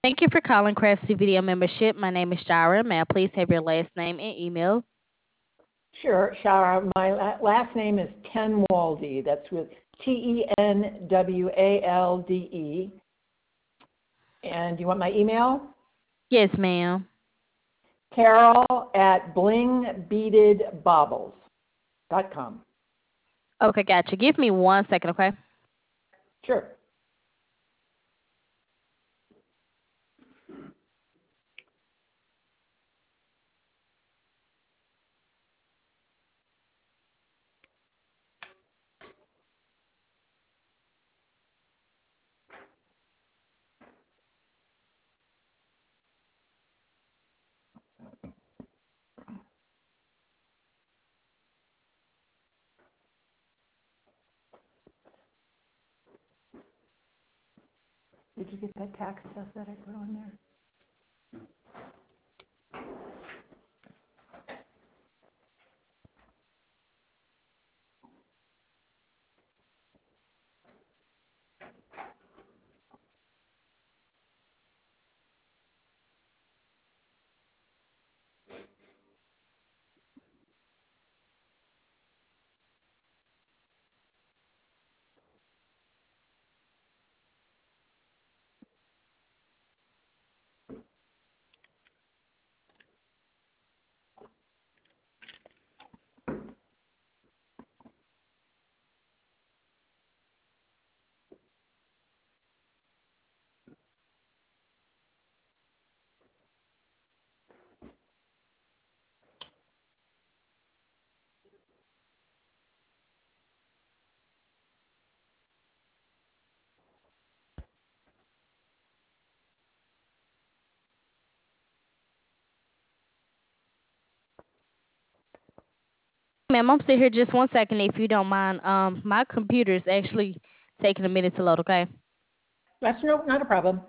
Thank you for calling Craftsy Video Membership. My name is Shira. May I please have your last name and email? Sure, Shara. My last name is Tenwalde. That's with Tenwalde. And do you want my email? Yes, ma'am. Carol at blingbeadedbaubles.com. Okay, gotcha. Give me 1 second, okay? Sure. Did you get that tax stuff that I put on there? Ma'am, I'm still here just 1 second if you don't mind. My computer is actually taking a minute to load, okay? That's not a problem.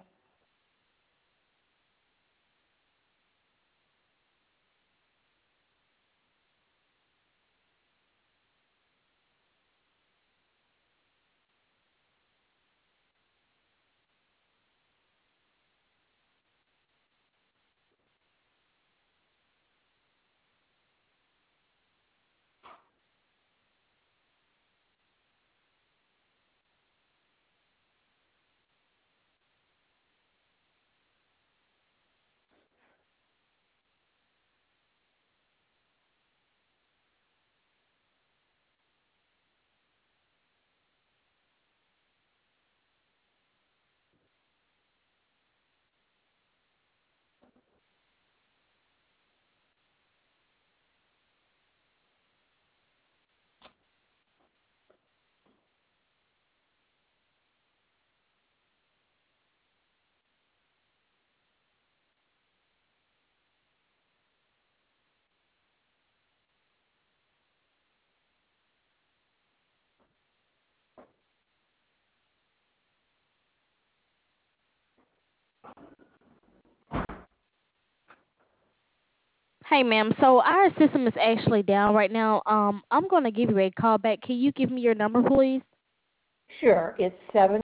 Hey, ma'am. So our system is actually down right now. I'm gonna give you a call back. Can you give me your number, please? Sure. It's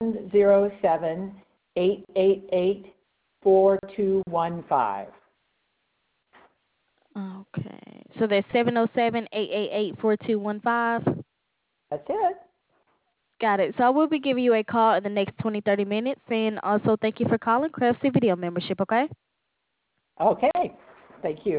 707-888-4215. Okay. So that's 707-888-4215. That's it. Got it. So I will be giving you a call in the next 20-30 minutes. And also, thank you for calling Craftsy Video Membership, okay? Okay. Thank you.